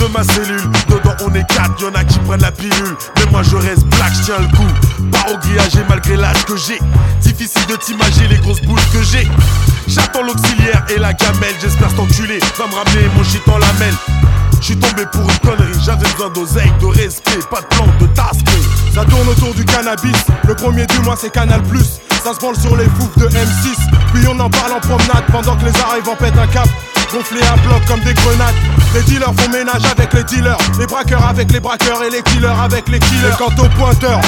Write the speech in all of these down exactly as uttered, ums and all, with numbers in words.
de ma cellule. Dedans on est quatre, y'en a qui prennent la pilule. Mais moi je reste black, je tiens le coup. Pas au grillage et malgré l'âge que j'ai. Difficile de t'imaginer les grosses boules que j'ai. J'attends l'auxiliaire et la gamelle. J'espère cet enculé va me ramener mon shit en lamelle. J'suis tombé pour une connerie, j'avais besoin d'oseille, de respect, pas de plan, de task. Ça tourne autour du cannabis, le premier du mois c'est Canal plus. Ça se branle sur les foufs de M six. Puis on en parle en promenade pendant que les arrivants pètent un cap. Gonflés à bloc comme des grenades. Les dealers font ménage avec les dealers. Les braqueurs avec les braqueurs et les killers avec les killers. Et quant aux pointeurs,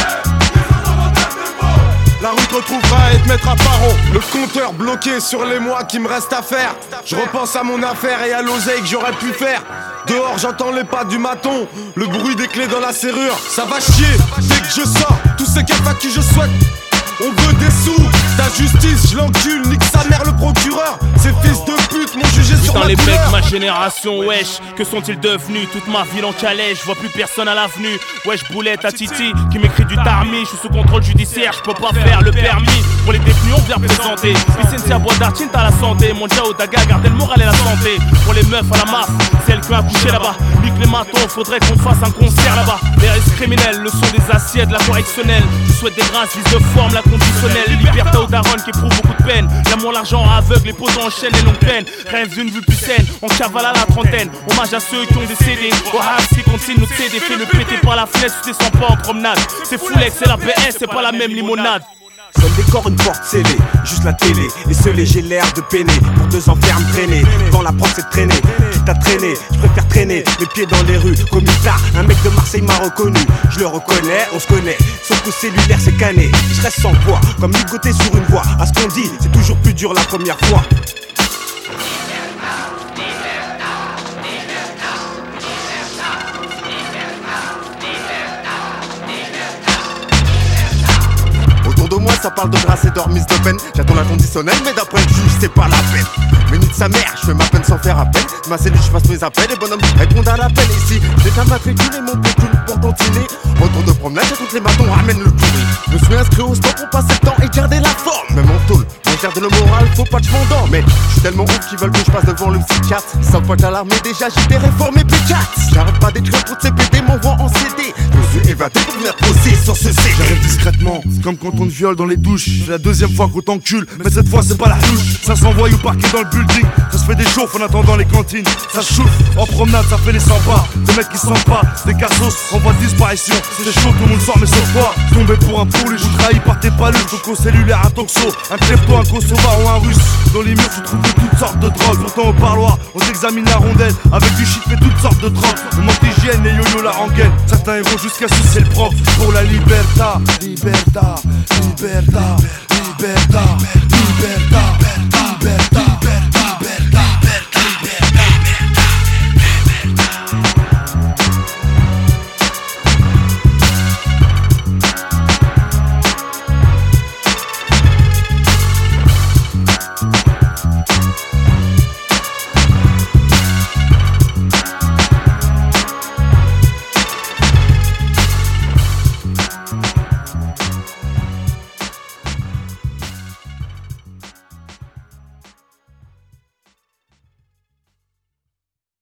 la route retrouvera et te mettra paro. Le compteur bloqué sur les mois qui me restent à faire. Je repense à mon affaire et à l'oseille que j'aurais pu faire. Dehors j'entends les pas du maton, le bruit des clés dans la serrure. Ça va chier dès que je sors, tous ces keufs à qui je souhaite. On veut des sous, ta justice, je l'encule, nique sa mère le procureur. Ces fils de pute m'ont jugé sur ma les couleur. mecs, ma génération, wesh, que sont-ils devenus? Toute ma ville en calèche, je vois plus personne à l'avenue. Wesh, boulette à Titi, qui m'écrit du tarmi. Je suis sous contrôle judiciaire, je peux pas faire le permis. Pour les détenus, on vient présenter. Vicente bois d'Artine, t'as la santé. Mon Jao Daga, gardez le moral et la santé. Pour les meufs à la maf, celles qui ont accouché là-bas. Nique les matons, faudrait qu'on fasse un concert là-bas. Les risques criminels, le son des aciers, de la correctionnelle. Je souhaite des grâces, vis de forme, la conditionnelle. Liberté aux darons qui éprouve beaucoup de peine. L'amour, l'argent aveugle, les potos enchaînent les longues peines. Rêve d'une vue plus saine, on cavale à la trentaine. Hommage à ceux qui ont décédé. Au Havre, qui continue nous céder. Fais le péter par la fenêtre, tu descends pas en promenade. C'est Foulex, c'est la P S, c'est pas la même limonade. Seul décor, une porte scellée, juste la télé. Et ce léger l'air de peiner. Pour deux enfermes traîner. Dans la prod c'est de traîner. Quitte à traîner, je préfère traîner. Les pieds dans les rues, comme une tard. Un mec de Marseille m'a reconnu. Je le reconnais, on se connaît. Son coup cellulaire c'est cané. Je reste sans poids, comme ligoté sur une voie. À ce qu'on dit, c'est toujours plus dur la première fois. De moi ça parle de grâce et d'or mise de peine. J'attends la conditionnelle mais d'après le juge c'est pas la peine. Mais nique sa mère, je fais ma peine sans faire appel. Ma cellule je passe mes appels et bonhomme répondent à l'appel. Ici j'ai qu'un matricule et mon pécule pour tantiner. Retour de promenade et toutes les matons ramènent le pourri. Je me suis inscrit au sport pour passer le temps et garder la forme. Même en tôle, mon garde le moral, faut pas que je m'endorme. Mais je suis tellement ouf qu'ils veulent que je passe devant le psychiatre. Ils savent pas qu'à l'armée déjà j'ai des réformes et pécates. J'arrête pas d'écrire pour C P D, m'envoie en C D. Je me suis évadé pour venir poser sur ce C D. J'arrive discrètement, comme quand on te viole dans les douches. C'est la deuxième fois qu'on t'encule, mais cette fois c'est pas la louche. cinq cents voyous parqués dans le building. Ça se fait des chauffes en attendant les cantines. Ça chauffe, en promenade ça fait les cent pas. Des mecs qui sentent pas, des cassos, en voie de disparition. C'est chaud, tout le monde sort mais sauf toi. Tombé pour un pourluche, ou trahi par tes paluches. Ton cellulaire, un toxo, un klepto, un kosovar ou un russe. Dans les murs tu trouves de toutes sortes de drogues. Pourtant au parloir, on t'examine la rondelle. Avec du shit fait toutes sortes de drogues. On manque d'hygiène et yo-yo la rengaine. Certains héros jusqu'à sucer le prof. Pour la libertà, libertà, libertà.